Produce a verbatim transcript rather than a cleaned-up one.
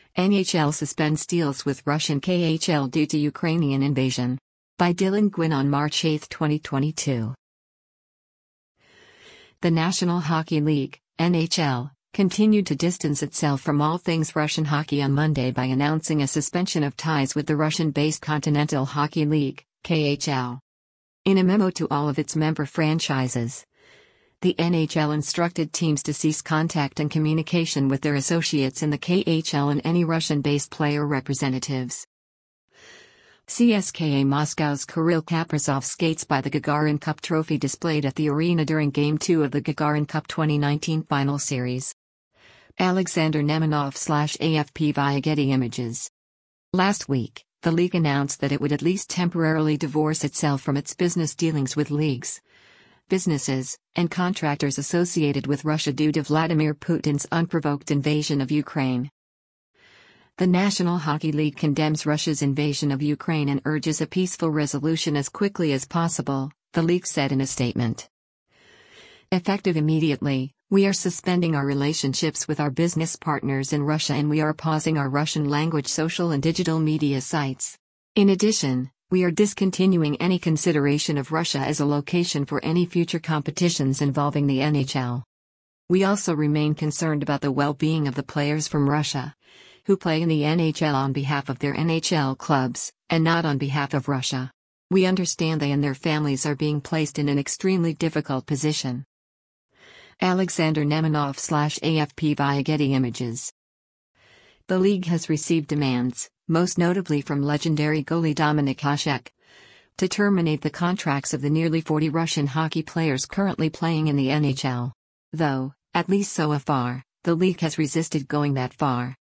N H L suspends deals with Russian K H L due to Ukrainian invasion. By Dylan Gwynn on March eighth, twenty twenty-two. The National Hockey League, N H L, continued to distance itself from all things Russian hockey on Monday by announcing a suspension of ties with the Russian-based Continental Hockey League, K H L. In a memo to all of its member franchises, the N H L instructed teams to cease contact and communication with their associates in the K H L and any Russian-based player representatives. C S K A Moscow's Kirill Kaprizov skates by the Gagarin Cup trophy displayed at the arena during Game two of the Gagarin Cup twenty nineteen Final Series. Alexander Nemanov slash A F P via Getty Images. Last week, the league announced that it would at least temporarily divorce itself from its business dealings with leagues, businesses, and contractors associated with Russia due to Vladimir Putin's unprovoked invasion of Ukraine. The National Hockey League condemns Russia's invasion of Ukraine and urges a peaceful resolution as quickly as possible, the league said in a statement. Effective immediately, we are suspending our relationships with our business partners in Russia and we are pausing our Russian-language social and digital media sites. In addition, we are discontinuing any consideration of Russia as a location for any future competitions involving the N H L. We also remain concerned about the well-being of the players from Russia, who play in the N H L on behalf of their N H L clubs, and not on behalf of Russia. We understand they and their families are being placed in an extremely difficult position. Alexander Nemanov slash A F P via Getty Images. The league has received demands, most notably from legendary goalie Dominik Hasek, to terminate the contracts of the nearly forty Russian hockey players currently playing in the N H L. Though, at least so far, the league has resisted going that far.